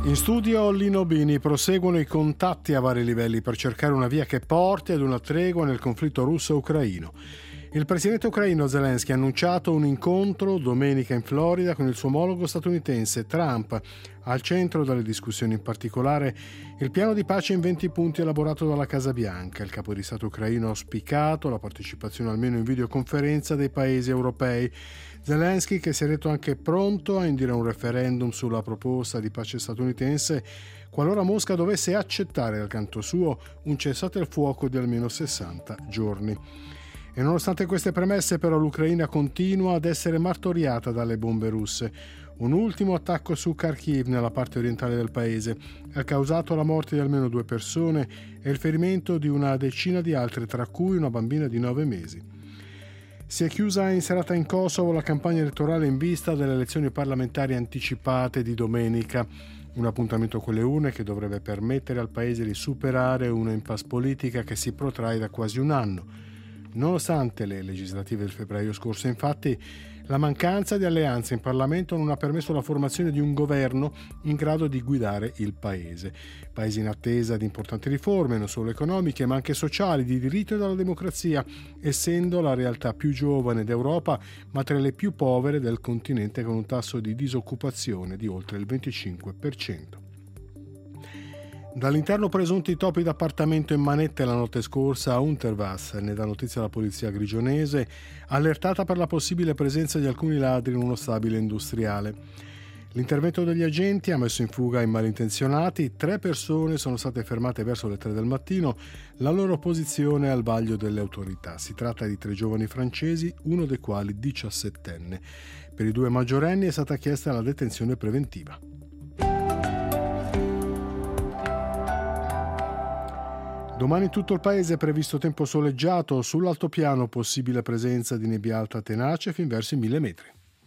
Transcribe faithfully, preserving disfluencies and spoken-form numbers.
In studio Lino Bini. Proseguono i contatti a vari livelli per cercare una via che porti ad una tregua nel conflitto russo-ucraino. Il presidente ucraino Zelensky ha annunciato un incontro domenica in Florida con il suo omologo statunitense Trump. Al centro delle discussioni, in particolare il piano di pace in venti punti elaborato dalla Casa Bianca. Il capo di Stato ucraino ha auspicato la partecipazione almeno in videoconferenza dei paesi europei. Zelensky, che si è detto anche pronto a indire un referendum sulla proposta di pace statunitense qualora Mosca dovesse accettare dal canto suo un cessate il fuoco di almeno sessanta giorni. E nonostante queste premesse, però, l'Ucraina continua ad essere martoriata dalle bombe russe. Un ultimo attacco su Kharkiv, nella parte orientale del paese, ha causato la morte di almeno due persone e il ferimento di una decina di altre, tra cui una bambina di nove mesi. Si è chiusa in serata in Kosovo la campagna elettorale in vista delle elezioni parlamentari anticipate di domenica. Un appuntamento con le urne che dovrebbe permettere al paese di superare una impasse politica che si protrae da quasi un anno. Nonostante le legislative del febbraio scorso, infatti, la mancanza di alleanze in Parlamento non ha permesso la formazione di un governo in grado di guidare il paese. Paese in attesa di importanti riforme, non solo economiche, ma anche sociali, di diritto e della democrazia, essendo la realtà più giovane d'Europa, ma tra le più povere del continente, con un tasso di disoccupazione di oltre il venticinque per cento. Dall'interno presunti topi d'appartamento in manette la notte scorsa a Unterwas, ne dà notizia la polizia grigionese, allertata per la possibile presenza di alcuni ladri in uno stabile industriale. L'intervento degli agenti ha messo in fuga i malintenzionati, tre persone sono state fermate verso le tre del mattino, la loro posizione al vaglio delle autorità. Si tratta di tre giovani francesi, uno dei quali diciassettenne. Per i due maggiorenni è stata chiesta la detenzione preventiva. Domani in tutto il paese è previsto tempo soleggiato, sull'altopiano possibile presenza di nebbia alta tenace fin verso i mille metri.